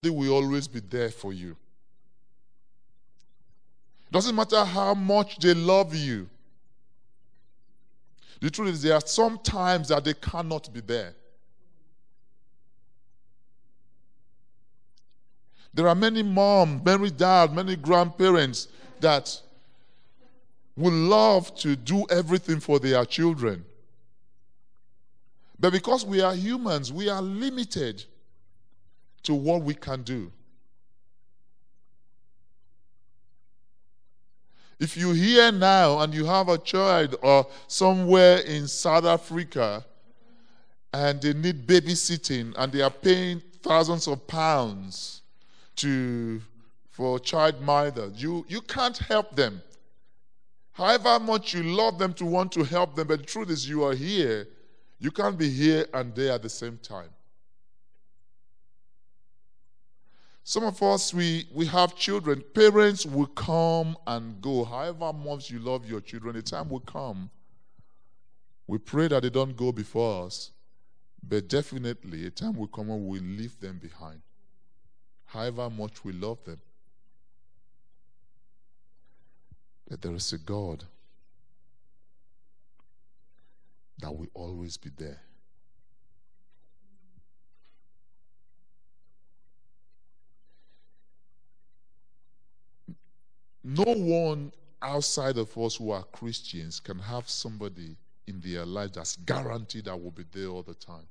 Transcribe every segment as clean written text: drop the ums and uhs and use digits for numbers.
They will always be there for you. Doesn't matter how much they love you. The truth is, there are some times that they cannot be there. There are many moms, many dads, many grandparents that would love to do everything for their children. But because we are humans, we are limited to what we can do. If you're here now and you have a child or somewhere in South Africa and they need babysitting and they are paying thousands of pounds for child minders, you can't help them. However much you love them to want to help them, but the truth is you are here. You can't be here and there at the same time. Some of us, we have children. Parents will come and go. However much you love your children, the time will come. We pray that they don't go before us. But definitely, a time will come when we leave them behind. However much we love them. But there is a God that will always be there. No one outside of us who are Christians can have somebody in their life that's guaranteed that will be there all the time.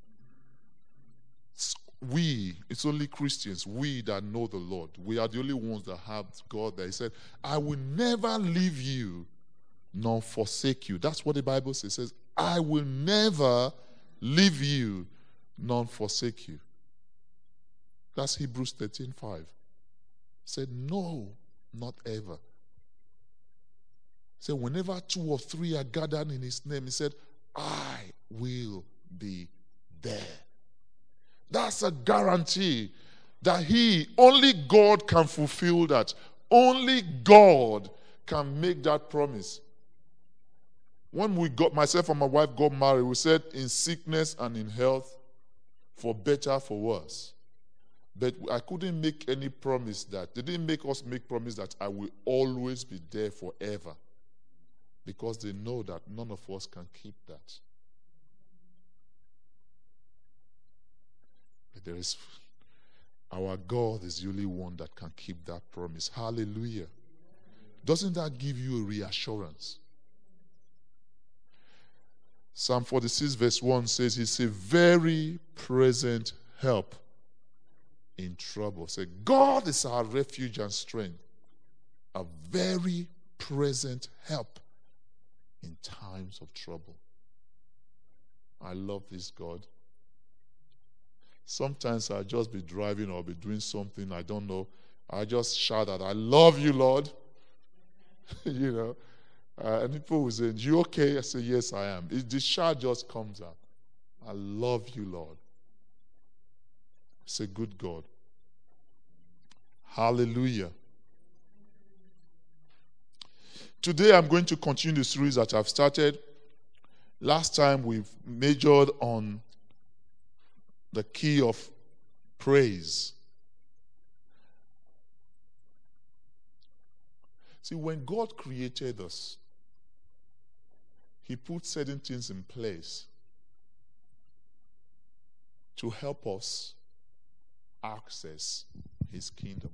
It's only Christians, we that know the Lord. We are the only ones that have God there. He said, I will never leave you nor forsake you. That's what the Bible says. It says, I will never leave you nor forsake you. That's Hebrews 13:5. He said, no, not ever. He said, whenever 2 or 3 are gathered in his name, he said, I will be there. That's a guarantee that only God can fulfill that. Only God can make that promise. When myself and my wife got married, we said in sickness and in health, for better, for worse. But I couldn't make any promise that. They didn't make us make promise that I will always be there forever. Because they know that none of us can keep that. But our God is the only one that can keep that promise. Hallelujah. Doesn't that give you a reassurance? Psalm 46 verse 1 says, he's a very present help in trouble. Say, God is our refuge and strength, a very present help in times of trouble. I love this God. Sometimes I'll just be driving or be doing something, I don't know. I just shout out, I love you, Lord. You know. And people will say, you okay? I say, yes, I am. The shout just comes out. I love you, Lord. It's a good God. Hallelujah. Today I'm going to continue the series that I've started. Last time we've majored on the key of praise. See, when God created us, He put certain things in place to help us access His kingdom.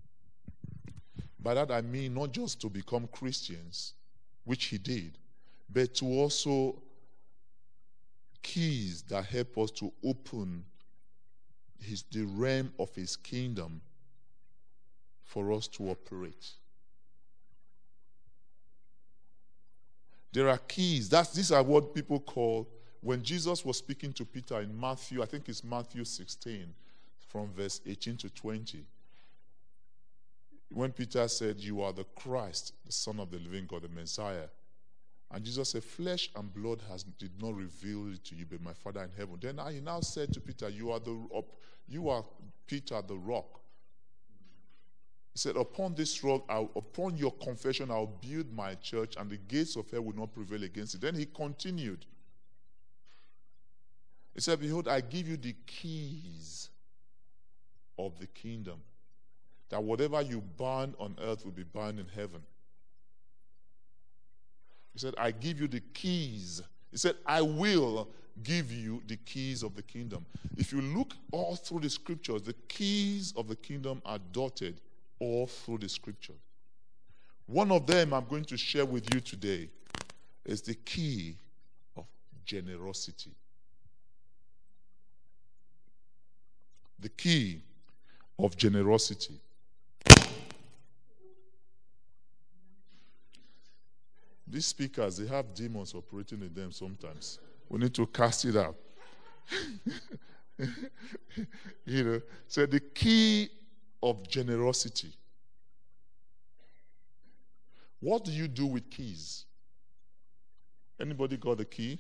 By that I mean not just to become Christians, which He did, but to also keys that help us to open the realm of His kingdom for us to operate. There are keys. These are what people call, when Jesus was speaking to Peter in Matthew, I think it's Matthew 16, from verse 18 to 20. When Peter said, you are the Christ, the Son of the living God, the Messiah. And Jesus said, flesh and blood did not reveal it to you, but my Father in heaven. Then he now said to Peter, you are Peter the rock. He said, upon this rock, upon your confession, I'll build my church, and the gates of hell will not prevail against it. Then he continued. He said, behold, I give you the keys of the kingdom. That whatever you bind on earth will be bound in heaven. He said, I give you the keys. He said, I will give you the keys of the kingdom. If you look all through the scriptures, the keys of the kingdom are dotted all through the scripture. One of them I'm going to share with you today is the key of generosity. The key of generosity. These speakers, they have demons operating in them sometimes. We need to cast it out. So the key of generosity. What do you do with keys? Anybody got the key?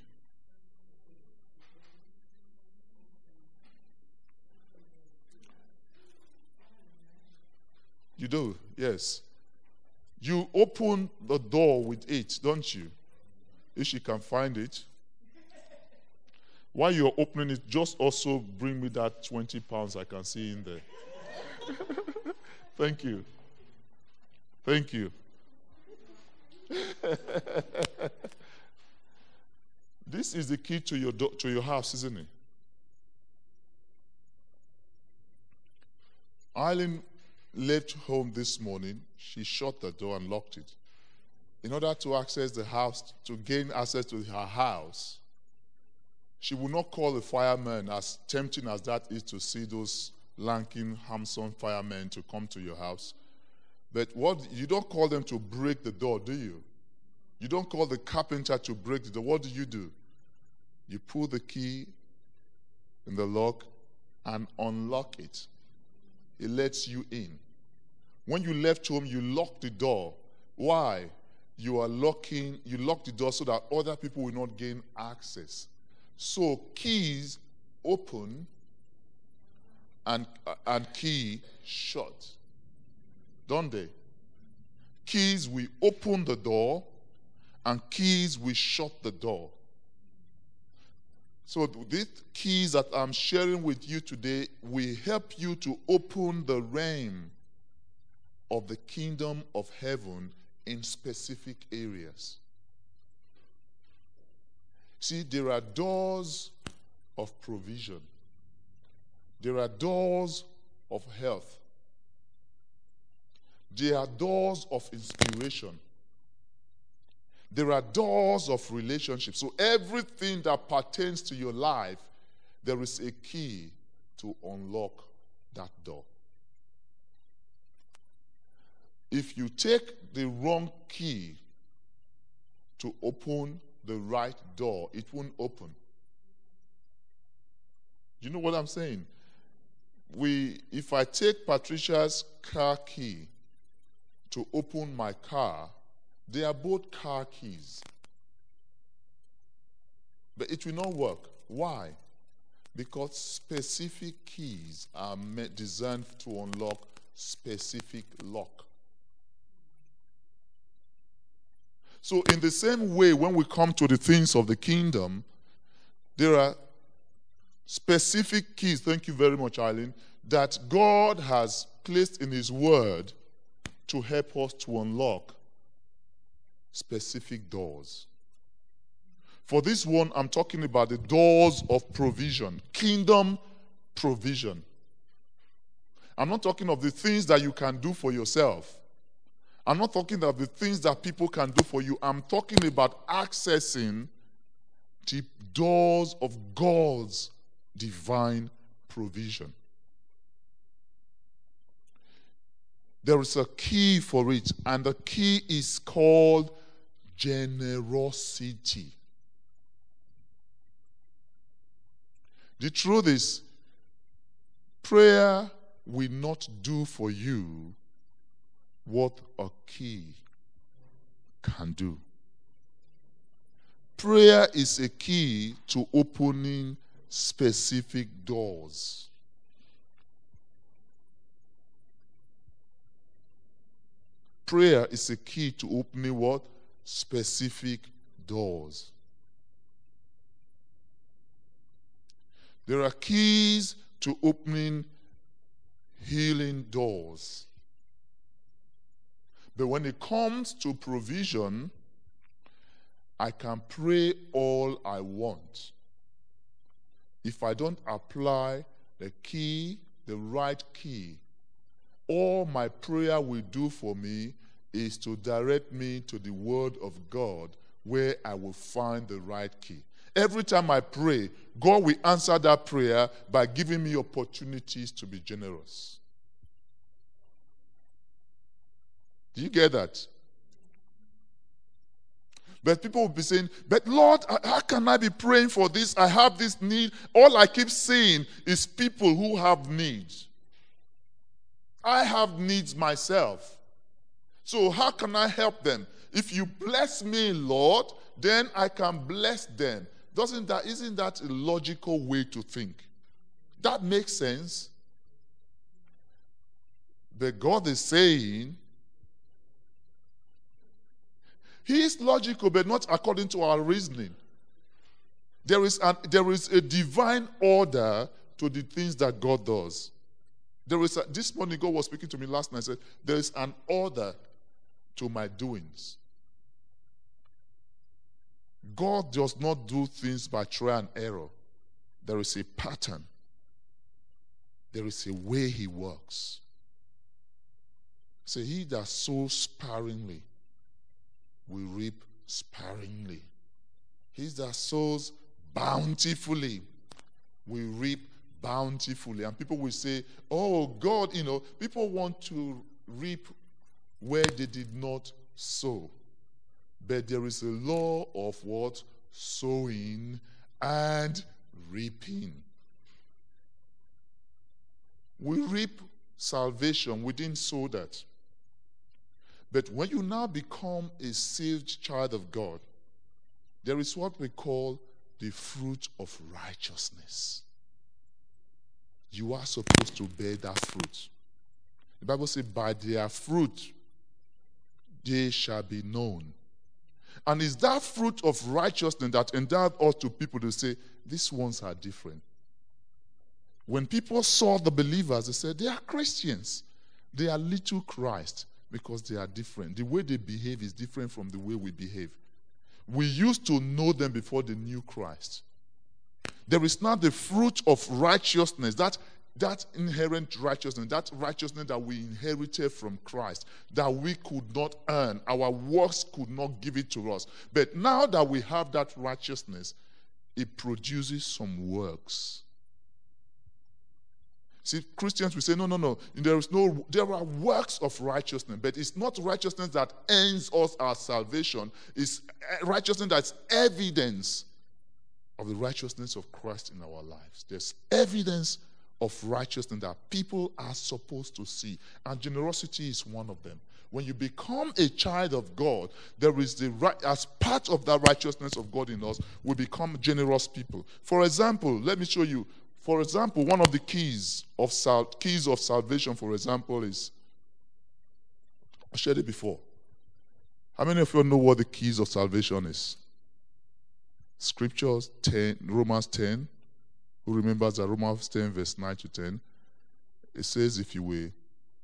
You do, yes. You open the door with it, don't you? If she can find it. While you're opening it, just also bring me that 20 pounds I can see in there. Thank you. Thank you. This is the key to your house, isn't it? Eileen left home this morning. She shut the door and locked it. In order to access the house, to gain access to her house, she will not call the firemen, as tempting as that is to see those lanky, handsome firemen to come to your house. But you don't call them to break the door, do you? You don't call the carpenter to break the door. What do? You pull the key in the lock and unlock it. It lets you in. When you left home, you locked the door. Why? You lock the door so that other people will not gain access. So keys open and key shut. Don't they? Keys will open the door and keys will shut the door. So these keys that I'm sharing with you today will help you to open the realm of the kingdom of heaven in specific areas. See, there are doors of provision. There are doors of health. There are doors of inspiration. There are doors of relationships. So everything that pertains to your life, there is a key to unlock that door. If you take the wrong key to open the right door, it won't open. You know what I'm saying? If I take Patricia's car key to open my car, they are both car keys. But it will not work. Why? Because specific keys are designed to unlock specific lock. So in the same way, when we come to the things of the kingdom, there are specific keys, thank you very much, Eileen, that God has placed in His Word to help us to unlock specific doors. For this one, I'm talking about the doors of provision, kingdom provision. I'm not talking of the things that you can do for yourself. I'm not talking of the things that people can do for you. I'm talking about accessing the doors of God's divine provision. There is a key for it, and the key is called generosity. The truth is, prayer will not do for you what a key can do. Prayer is a key to opening specific doors. Prayer is a key to opening what? Specific doors. There are keys to opening healing doors. But when it comes to provision, I can pray all I want. If I don't apply the right key, all my prayer will do for me is to direct me to the Word of God where I will find the right key. Every time I pray, God will answer that prayer by giving me opportunities to be generous. Do you get that? But people will be saying, but Lord, how can I be praying for this? I have this need. All I keep seeing is people who have needs. I have needs myself. So how can I help them? If you bless me, Lord, then I can bless them. Isn't that a logical way to think? That makes sense. But God is saying, He is logical, but not according to our reasoning. There is a divine order to the things that God does. This morning, God was speaking to me last night. Said, there is an order to my doings. God does not do things by trial and error. There is a pattern. There is a way He works. Say, he that sows sparingly will reap sparingly. He that sows bountifully will reap bountifully. And people will say, oh, God, people want to reap where they did not sow. But there is a law of what? Sowing and reaping. We reap salvation. We didn't sow that. But when you now become a saved child of God, there is what we call the fruit of righteousness. You are supposed to bear that fruit. The Bible says, by their fruit they shall be known. And it's that fruit of righteousness that endowed us to people to say, these ones are different. When people saw the believers, they said, they are Christians. They are little Christ because they are different. The way they behave is different from the way we behave. We used to know them before they knew Christ. There is now the fruit of righteousness, that inherent righteousness, that righteousness that we inherited from Christ, that we could not earn. Our works could not give it to us. But now that we have that righteousness, it produces some works. See, Christians will say, no. There are works of righteousness, but it's not righteousness that earns us our salvation. It's righteousness that's evidence of the righteousness of Christ in our lives. There's evidence of righteousness that people are supposed to see, and generosity is one of them. When you become a child of God, there is as part of that righteousness of God in us, we become generous people. For example, let me show you. For example, one of the keys of salvation, for example, is, I shared it before. How many of you know what the keys of salvation is? Scriptures 10, Romans 10. Who remembers that Romans 10, verse 9 to 10? It says, if you will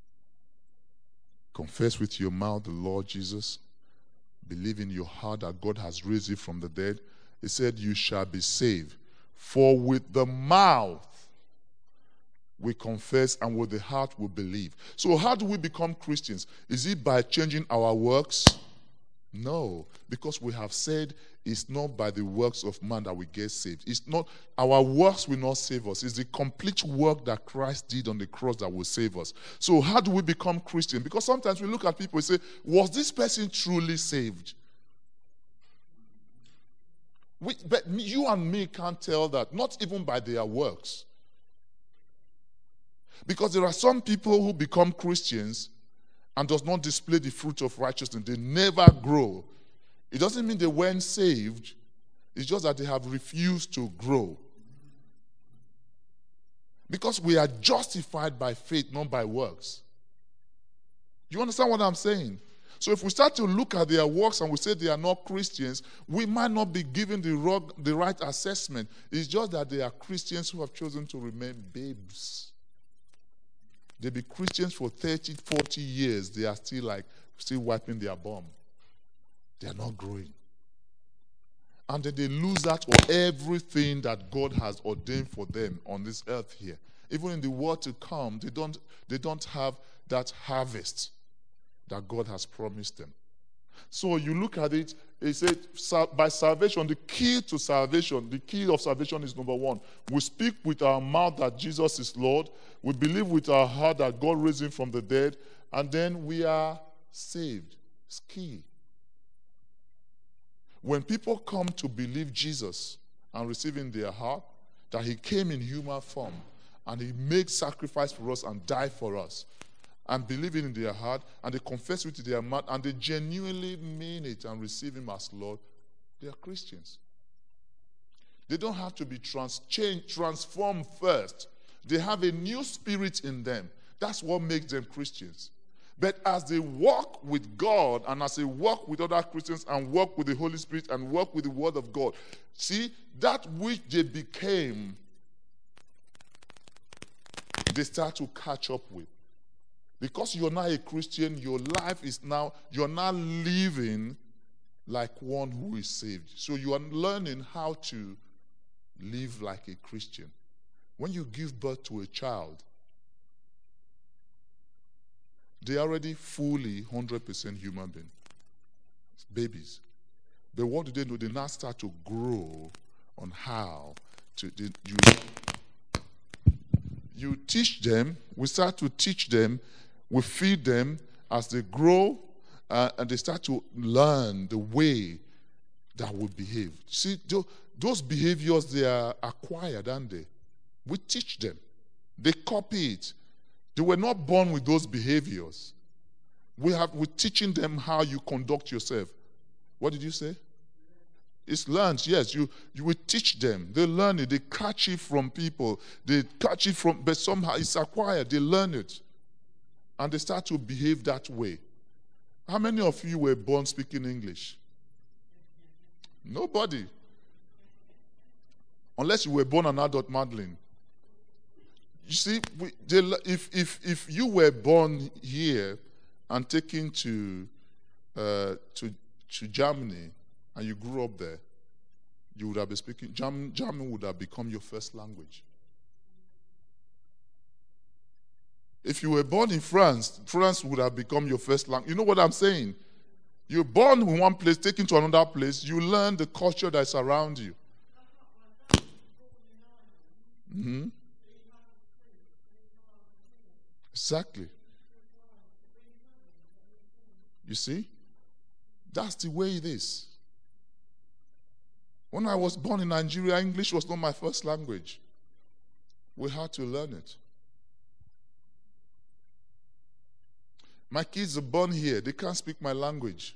confess with your mouth the Lord Jesus, believe in your heart that God has raised you from the dead, it said, you shall be saved. For with the mouth we confess, and with the heart we believe. So how do we become Christians? Is it by changing our works? No, because we have said it's not by the works of man that we get saved. It's not, our works will not save us. It's the complete work that Christ did on the cross that will save us. So how do we become Christian? Because sometimes we look at people and say, was this person truly saved? But you and me can't tell that, not even by their works. Because there are some people who become Christians and does not display the fruit of righteousness. They never grow. It doesn't mean they weren't saved. It's just that they have refused to grow. Because we are justified by faith, not by works. You understand what I'm saying? So if we start to look at their works and we say they are not Christians, we might not be given the right assessment. It's just that they are Christians who have chosen to remain babes. They be Christians for 30, 40 years. They are still wiping their bum. They are not growing. And then they lose out on everything that God has ordained for them on this earth here. Even in the world to come, they don't have that harvest that God has promised them. So you look at it, it said, by salvation, the key to salvation, the key of salvation is number one. We speak with our mouth that Jesus is Lord. We believe with our heart that God raised him from the dead. And then we are saved. It's key. When people come to believe Jesus and receive in their heart that he came in human form and he made sacrifice for us and died for us, and believe it in their heart, and they confess it with their mouth, and they genuinely mean it and receive him as Lord, they are Christians. They don't have to be transformed first. They have a new spirit in them. That's what makes them Christians. But as they walk with God, and as they walk with other Christians, and walk with the Holy Spirit, and walk with the Word of God, see, that which they became, they start to catch up with. Because you're not a Christian, your life is now, you're not living like one who is saved. So you are learning how to live like a Christian. When you give birth to a child, they are already fully 100% human being. It's babies. But what do? They now start to grow on how to, you teach them, we start to teach them, we feed them as they grow, and they start to learn the way that we behave. See, those behaviors, they are acquired, aren't they? We teach them. They copy it. They were not born with those behaviors. We're teaching them how you conduct yourself. What did you say? It's learned, yes. You will teach them. They learn it. They catch it from people. They catch it from, but somehow it's acquired. They learn it. And they start to behave that way. How many of you were born speaking English? Nobody. Unless you were born an adult Madeline. You see, if you were born here and taken to Germany and you grew up there, you would have been speaking, German would have become your first language. If you were born in France, France would have become your first language. You know what I'm saying? You're born in one place, taken to another place, you learn the culture that's around you. Mm-hmm. Exactly. You see? That's the way it is. When I was born in Nigeria, English was not my first language. We had to learn it. My kids are born here. They can't speak my language.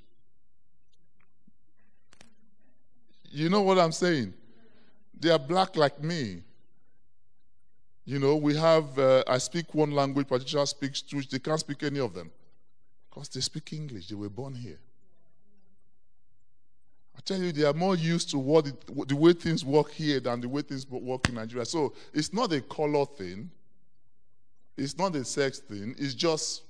You know what I'm saying? They are black like me. You know, we have, I speak one language, Patricia speaks two. They can't speak any of them. Because they speak English. They were born here. I tell you, they are more used to the way things work here than the way things work in Nigeria. So it's not a color thing. It's not a sex thing. It's just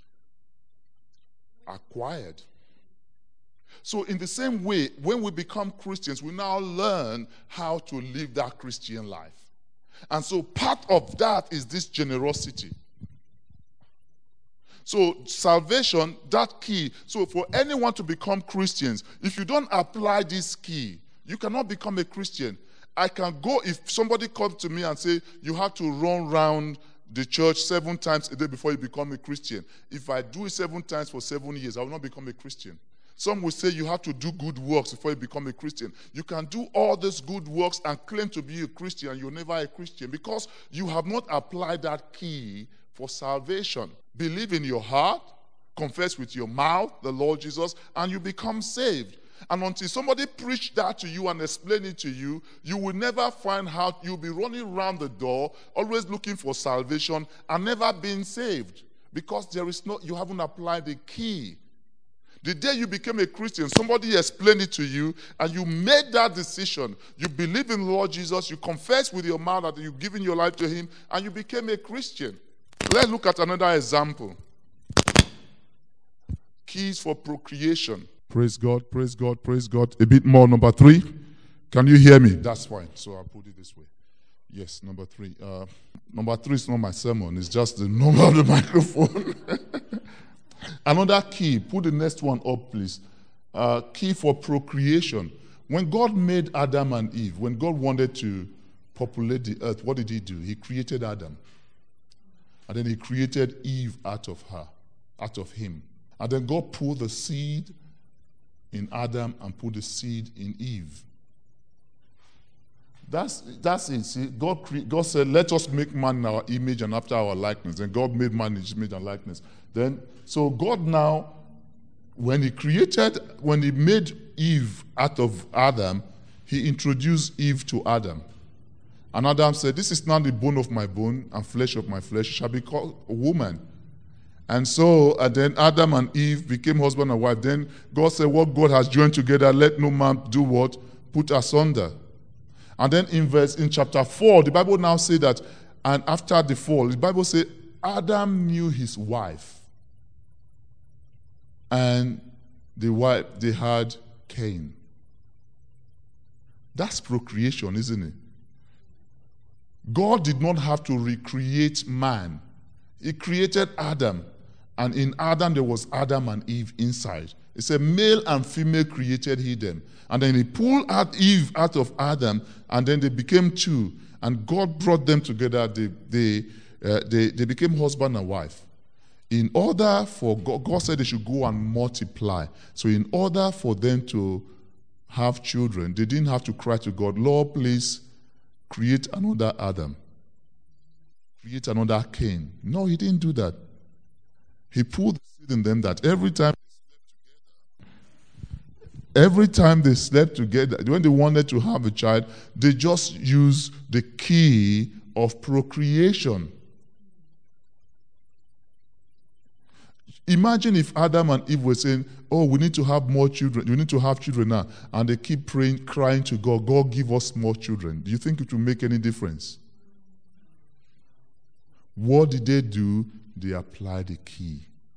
acquired. So in the same way, when we become Christians, we now learn how to live that Christian life. And so part of that is this generosity. So salvation, that key. So for anyone to become Christians, if you don't apply this key, you cannot become a Christian. I can go, if somebody comes to me and say, you have to run around the church 7 times a day before you become a Christian. If I do it 7 times for 7 years, I will not become a Christian. Some will say you have to do good works before you become a Christian. You can do all these good works and claim to be a Christian, and you're never a Christian because you have not applied that key for salvation. Believe in your heart, confess with your mouth the Lord Jesus, and you become saved. And until somebody preach that to you and explain it to you, you will never find out. You'll be running around the door, always looking for salvation and never being saved because you haven't applied the key. The day you became a Christian, somebody explained it to you and you made that decision. You believe in the Lord Jesus, you confess with your mouth that you've given your life to him, and you became a Christian. let's look at another example. Keys for procreation. Praise God, praise God, praise God. A bit more, number 3. Can you hear me? That's fine. So I'll put it this way. Yes, number 3. Number 3 is not my sermon. It's just the number of the microphone. Another key. Put the next one up, please. Key for procreation. When God made Adam and Eve, when God wanted to populate the earth, what did he do? He created Adam. And then he created Eve out of her, out of him. And then God put the seed in Adam and put the seed in Eve. That's it. See, God said, let us make man in our image and after our likeness. And God made man in his image and likeness. So God now, when he made Eve out of Adam, he introduced Eve to Adam. And Adam said, this is now the bone of my bone and flesh of my flesh. It shall be called a woman. And so, then Adam and Eve became husband and wife. Then God said, what God has joined together, let no man do what? Put asunder. And then in chapter 4, the Bible now says that, and after the fall, the Bible says, Adam knew his wife. And they had Cain. That's procreation, isn't it? God did not have to recreate man. He created Adam. And in Adam, there was Adam and Eve inside. It said, male and female created he them. And then he pulled out Eve out of Adam, and then they became two. And God brought them together. They became husband and wife. In order for God said they should go and multiply. So in order for them to have children, they didn't have to cry to God, Lord, please create another Adam. Create another Cain. No, he didn't do that. He put the seed in them that every time they slept together, when they wanted to have a child, they just used the key of procreation. Imagine if Adam and Eve were saying, oh, we need to have more children. You need to have children now. And they keep praying, crying to God, God, give us more children. Do you think it will make any difference? What did they do? They applied the key.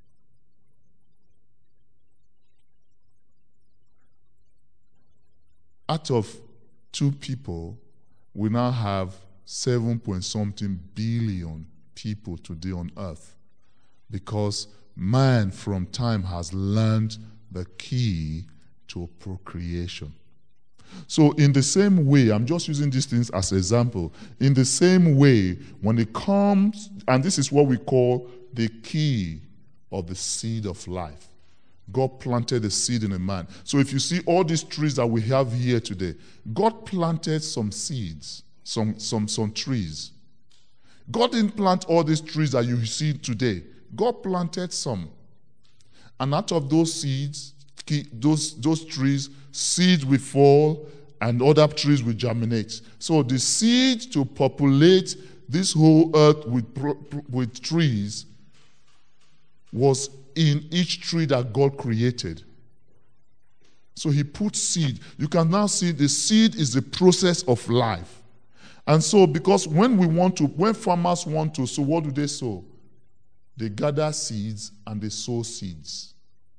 Out of 2 people, we now have 7-point-something billion people today on earth because man from time has learned the key to procreation. So in the same way, I'm just using these things as an example, in the same way, when it comes, and this is what we call the key of the seed of life. God planted the seed in a man. So if you see all these trees that we have here today, God planted some seeds, some trees. God didn't plant all these trees that you see today. God planted some. And out of those seeds, those trees, seeds will fall and other trees will germinate. So the seed to populate this whole earth with trees was in each tree that God created. So he put seed. You can now see the seed is the process of life. And so because when farmers want to sow, what do they sow? They gather seeds and they sow seeds.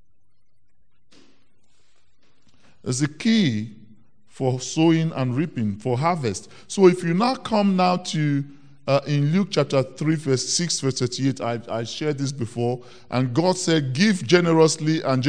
There's a key for sowing and reaping, for harvest. So if you now come now to, in Luke chapter 3, verse 6, verse 38, I shared this before, and God said, give generously and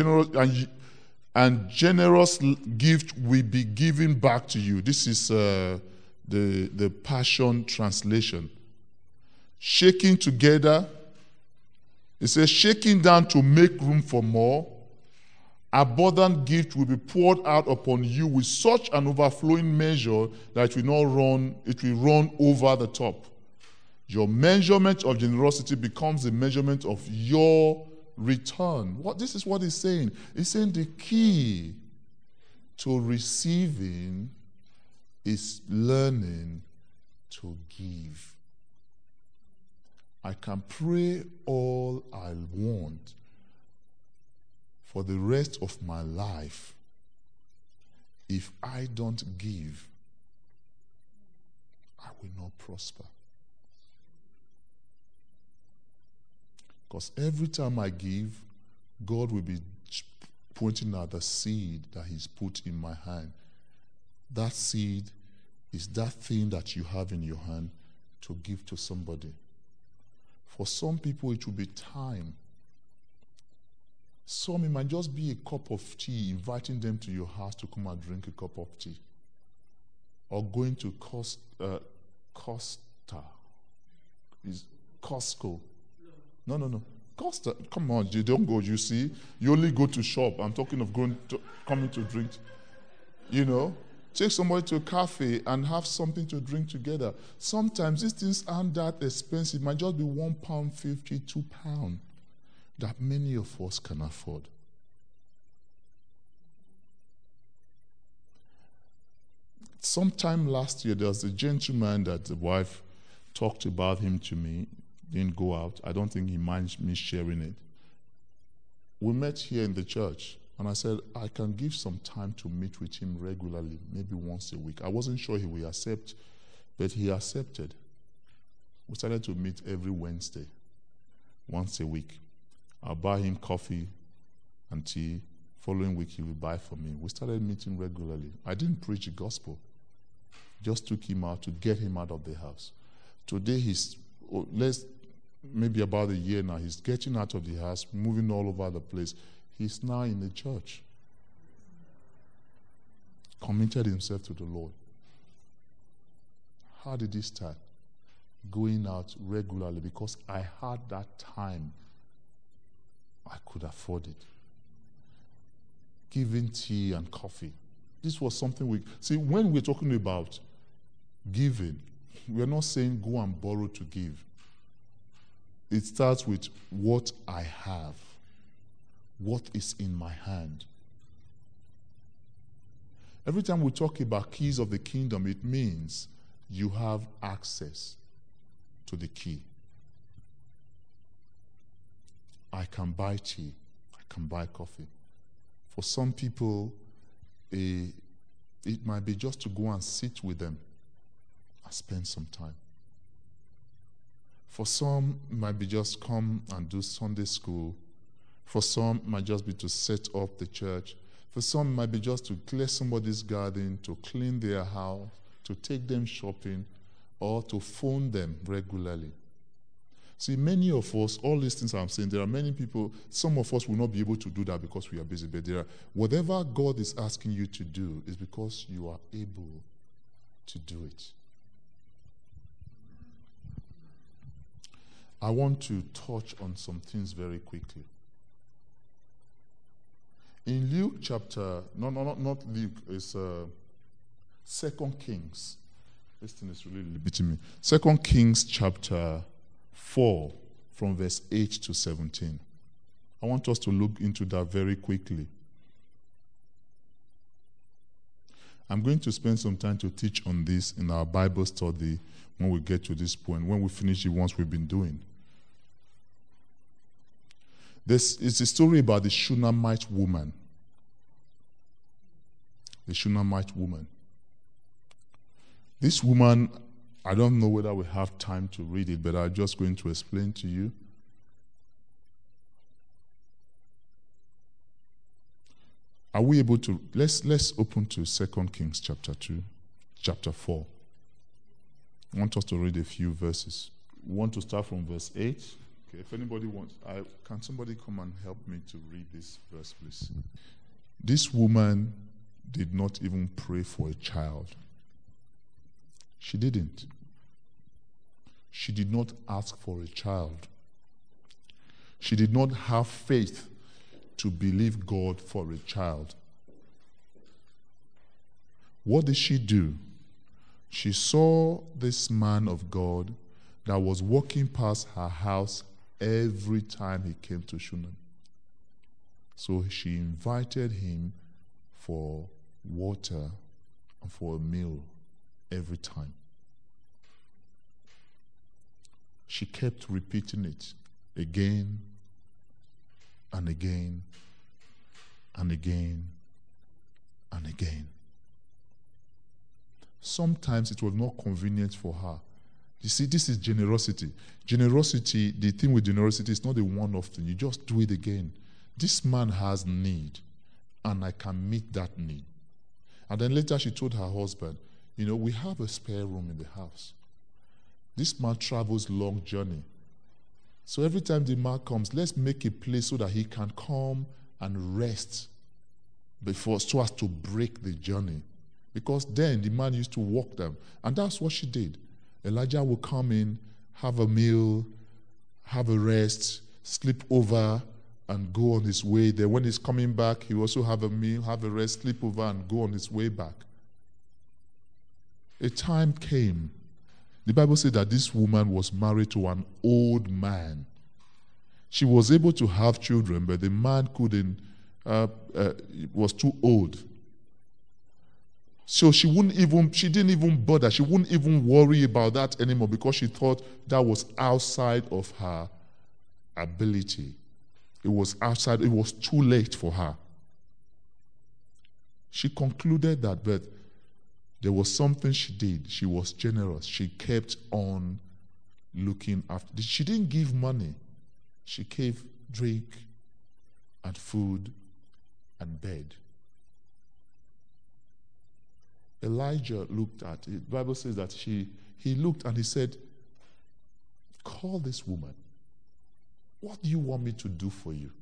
generous gift will be given back to you. This is the Passion Translation. Shaking together, it says, shaking down to make room for more, abundant gift will be poured out upon you with such an overflowing measure that it will run over the top. Your measurement of generosity becomes the measurement of your return. This is what he's saying. He's saying the key to receiving is learning to give. I can pray all I want for the rest of my life. If I don't give, I will not prosper. Because every time I give, God will be pointing at the seed that He's put in my hand. That seed is that thing that you have in your hand to give to somebody. For some people, it will be time. Some, it might just be a cup of tea, inviting them to your house to come and drink a cup of tea. Or going to Costco. No. Costa, come on, you don't go, you see. You only go to shop. I'm talking of coming to drink. You know, take somebody to a cafe and have something to drink together. Sometimes these things aren't that expensive. It might just be £1.50, £2 that many of us can afford. Sometime last year, there was a gentleman that the wife talked about him to me. Didn't go out. I don't think he minds me sharing it. We met here in the church, and I said, I can give some time to meet with him regularly, maybe once a week. I wasn't sure he would accept, but he accepted. We started to meet every Wednesday, once a week. I'll buy him coffee and tea. Following week, he will buy for me. We started meeting regularly. I didn't preach the gospel. Just took him out to get him out of the house. Today, maybe about a year now, he's getting out of the house, moving all over the place. He's now in the church. Committed himself to the Lord. How did he start? Going out regularly because I had that time. I could afford it. Giving tea and coffee. This was something when we're talking about giving, we're not saying go and borrow to give. It starts with what I have, what is in my hand. Every time we talk about keys of the kingdom, it means you have access to the key. I can buy tea. I can buy coffee. For some people, it might be just to go and sit with them and spend some time. For some, it might be just come and do Sunday school. For some, it might just be to set up the church. For some, it might be just to clear somebody's garden, to clean their house, to take them shopping, or to phone them regularly. See, many of us, all these things I'm saying, there are many people, some of us will not be able to do that because we are busy, but whatever God is asking you to do is because you are able to do it. I want to touch on some things very quickly. In Luke chapter, not Luke, it's 2 Kings. This thing is really beating me. 2 Kings chapter 4, from verse 8 to 17. I want us to look into that very quickly. I'm going to spend some time to teach on this in our Bible study when we get to this point, when we finish the ones we've been doing. This is a story about the Shunammite woman. The Shunammite woman. This woman, I don't know whether we have time to read it, but I'm just going to explain to you. Are we able to, let's open to 2 Kings chapter 4. I want us to read a few verses. We want to start from verse 8. Okay, if anybody wants, can somebody come and help me to read this verse, please? This woman did not even pray for a child. She didn't. She did not ask for a child. She did not have faith to believe God for a child. What did she do? She saw this man of God that was walking past her house every time he came to Shunem. So she invited him for water and for a meal every time. She kept repeating it again and again and again and again. Sometimes it was not convenient for her. You see, this is generosity. Generosity, the thing with generosity is not a one-off thing. You just do it again. This man has need, and I can meet that need. And then later she told her husband, we have a spare room in the house. This man travels long journey. So every time the man comes, let's make a place so that he can come and rest before, so as to break the journey. Because then the man used to walk them. And that's what she did. Elijah would come in, have a meal, have a rest, sleep over, and go on his way. Then when he's coming back, he will also have a meal, have a rest, sleep over, and go on his way back. A time came. The Bible said that this woman was married to an old man. She was able to have children, but the man was too old. So she didn't even bother. She wouldn't even worry about that anymore because she thought that was outside of her ability. It was outside. It was too late for her. She concluded that, but there was something she did. She was generous. She kept on looking after. She didn't give money. She gave drink and food and bed. Elijah looked at it. The Bible says that he looked and he said, call this woman. What do you want me to do for you?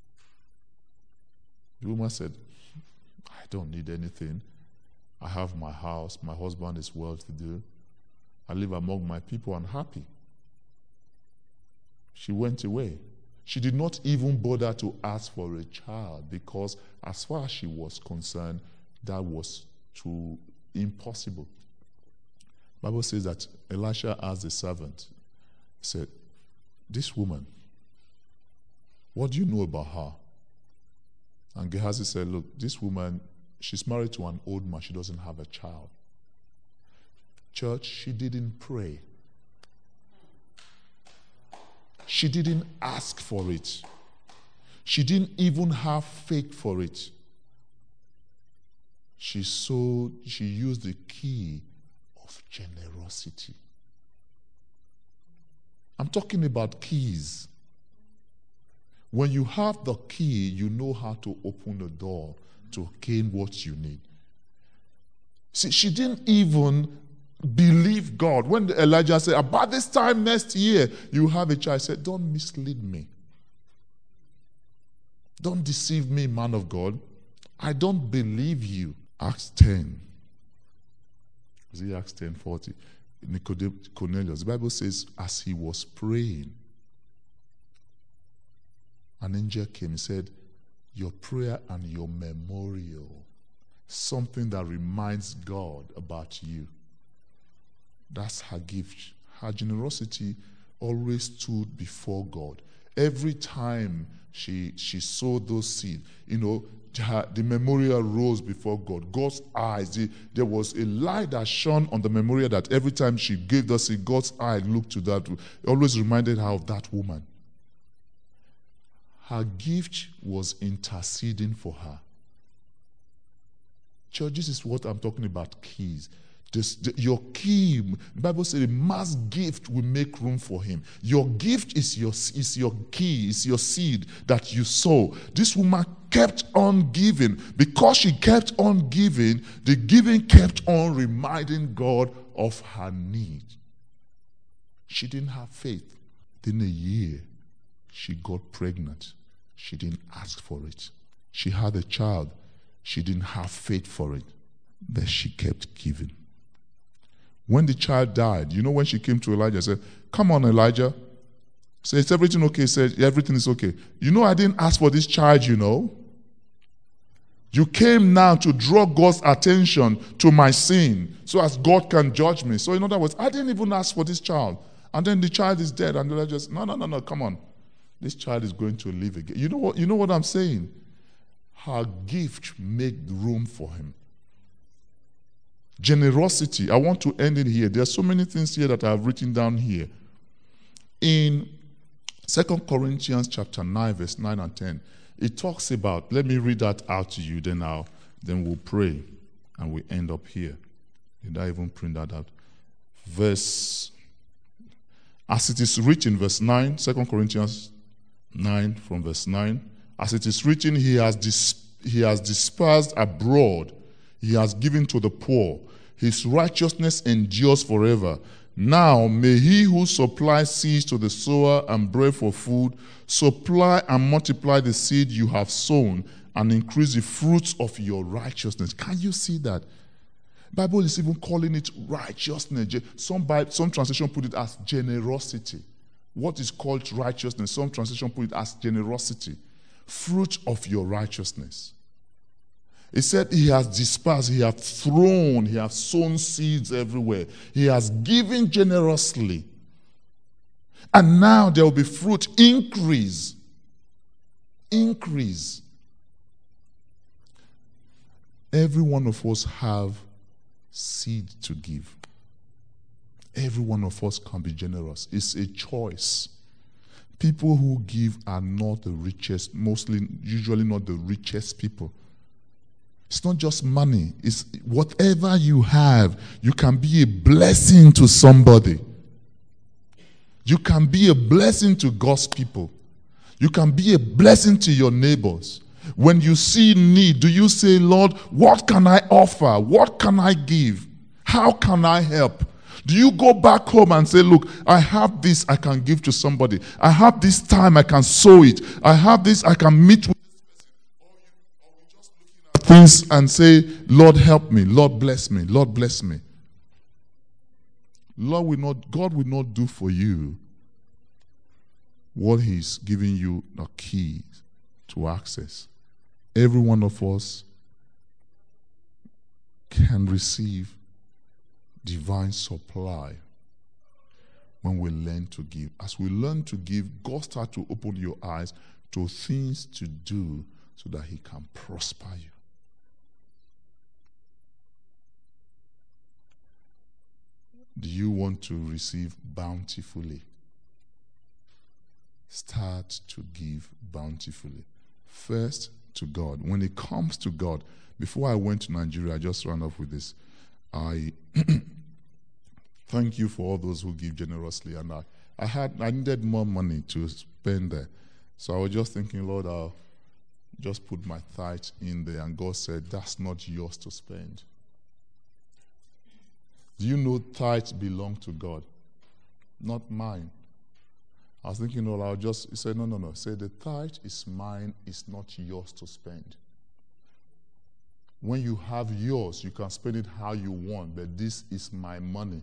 The woman said, I don't need anything. I have my house. My husband is well-to-do. I live among my people. I'm happy. She went away. She did not even bother to ask for a child because as far as she was concerned, that was too impossible. The Bible says that Elisha asked the servant, he said, this woman, what do you know about her? And Gehazi said, look, this woman, she's married to an old man. She doesn't have a child. Church, she didn't pray. She didn't ask for it. She didn't even have faith for it. She used the key of generosity. I'm talking about keys. When you have the key, you know how to open the door to gain what you need. See, she didn't even believe God. When Elijah said, about this time next year, you have a child, he said, don't mislead me. Don't deceive me, man of God. I don't believe you. Acts 10. Is it Acts 10:40? Cornelius. The Bible says, as he was praying, an angel came and said, your prayer and your memorial, something that reminds God about you. That's her gift. Her generosity always stood before God. Every time she sowed those seeds, the memorial rose before God. God's eyes, there was a light that shone on the memorial that every time she gave the seed, God's eye looked to that. It always reminded her of that woman. Her gift was interceding for her. Church, this is what I'm talking about, keys. Your key, the Bible says a man's gift will make room for him. Your gift is your key, is your seed that you sow. This woman kept on giving. Because she kept on giving, the giving kept on reminding God of her need. She didn't have faith. Within a year, she got pregnant. She didn't ask for it. She had a child. She didn't have faith for it. But she kept giving. When the child died, when she came to Elijah, said, come on, Elijah. Say, is everything okay? Said, everything is okay. I didn't ask for this child, You came now to draw God's attention to my sin so as God can judge me. So in other words, I didn't even ask for this child. And then the child is dead. And Elijah says, no, come on. This child is going to live again. You know what I'm saying? Her gift made room for him. Generosity. I want to end it here. There are so many things here that I have written down here. In 2 Corinthians chapter 9, verse 9 and 10, it talks about, let me read that out to you, then we'll pray and we end up here. Did I even print that out? Verse As it is written, verse 9, 2 Corinthians 9 from verse 9, as it is written, he has dispersed abroad, he has given to the poor, his righteousness endures forever. Now may he who supplies seeds to the sower and bread for food supply and multiply the seed you have sown and increase the fruits of your righteousness. Can you see that? Bible is even calling it righteousness. Some translation put it as generosity. What is called righteousness? Some translation put it as generosity. Fruit of your righteousness. It said he has dispersed, he has thrown, he has sown seeds everywhere. He has given generously. And now there will be fruit, increase. Increase. Every one of us have seed to give. Every one of us can be generous. It's a choice. People who give are not the richest, usually not the richest people. It's not just money. It's whatever you have, you can be a blessing to somebody. You can be a blessing to God's people. You can be a blessing to your neighbors. When you see need, do you say, Lord, what can I offer? What can I give? How can I help? Do you go back home and say, look, I have this I can give to somebody. I have this time I can sow it. I have this I can meet with this person. Or you just looking at things and say, Lord, help me. Lord, bless me. Lord, bless me. God will not do for you what he's giving you the key to access. Every one of us can receive divine supply when we learn to give. As we learn to give, God starts to open your eyes to things to do so that he can prosper you. Do you want to receive bountifully? Start to give bountifully. First, to God. When it comes to God, before I went to Nigeria, I just ran off with this. I thank you for all those who give generously. And I needed more money to spend there. So I was just thinking, Lord, I'll just put my tithe in there. And God said, that's not yours to spend. Do you know tithes belong to God? Not mine. I was thinking, well, he said, no. Say the tithe is mine, it's not yours to spend. When you have yours, you can spend it how you want, but this is my money.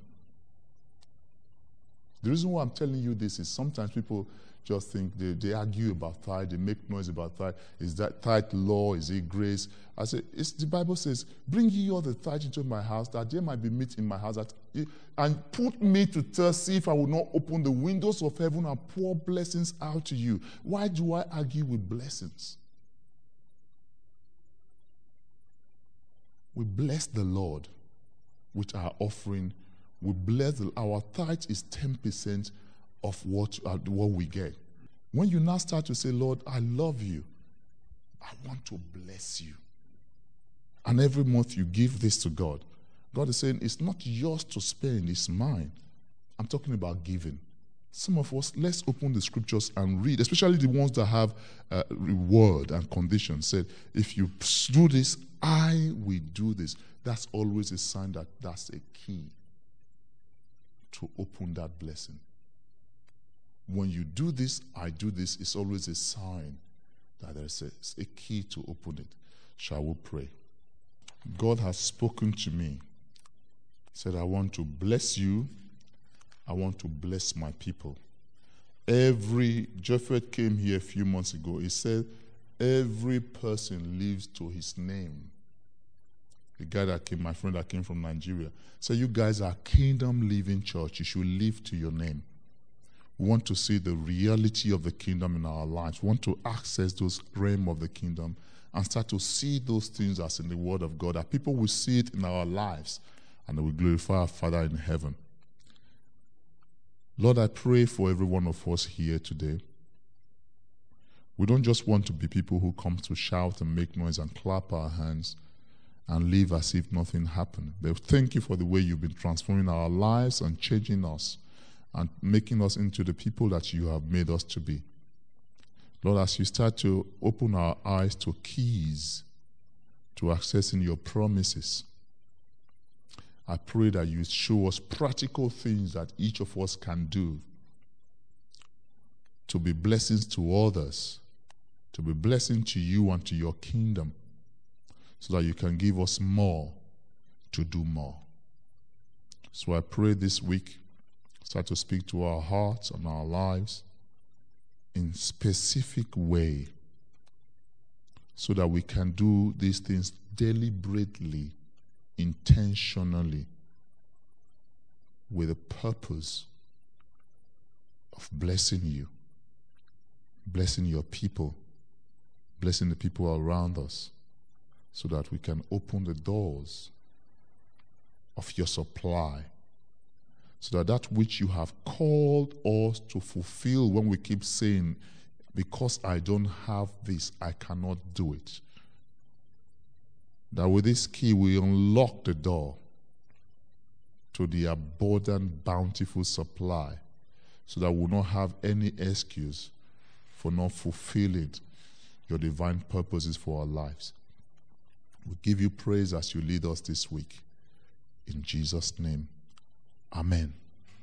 The reason why I'm telling you this is sometimes people just think they argue about tithe, they make noise about tithe. Is that tithe law? Is it grace? I say, the Bible says, bring ye all the tithe into my house, that there might be meat in my house, and put me to test, see if I will not open the windows of heaven and pour blessings out to you. Why do I argue with blessings? We bless the Lord with our offering. We bless our tithe is 10% of what we get. When you now start to say, Lord, I love you, I want to bless you, and every month you give this to God, God is saying, it's not yours to spend, it's mine. I'm talking about giving. Some of us, let's open the scriptures and read, especially the ones that have reward and conditions. Said, if you do this, I will do this. That's always a sign that that's a key to open that blessing. When you do this, I do this, it's always a sign that there's a key to open it. Shall we pray? God has spoken to me. He said, I want to bless you. I want to bless my people. Japheth came here a few months ago. He said, every person lives to his name. The guy that came, my friend that came from Nigeria, said, you guys are kingdom living church. You should live to your name. We want to see the reality of the kingdom in our lives. We want to access those realms of the kingdom and start to see those things as in the Word of God, that people will see it in our lives and they will glorify our Father in heaven. Lord, I pray for every one of us here today. We don't just want to be people who come to shout and make noise and clap our hands and live as if nothing happened. But thank you for the way you've been transforming our lives and changing us. and making us into the people that you have made us to be. Lord, as you start to open our eyes to keys to accessing your promises, I pray that you show us practical things that each of us can do to be blessings to others, to be blessing to you and to your kingdom, so that you can give us more to do more. So I pray this week, start to speak to our hearts and our lives in specific way, so that we can do these things deliberately, intentionally, with a purpose of blessing you, blessing your people, blessing the people around us, so that we can open the doors of your supply, so that which you have called us to fulfill, when we keep saying, because I don't have this, I cannot do it, that with this key we unlock the door to the abundant, bountiful supply, so that we'll not have any excuse for not fulfilling your divine purposes for our lives. We give you praise as you lead us this week. In Jesus' name, amen.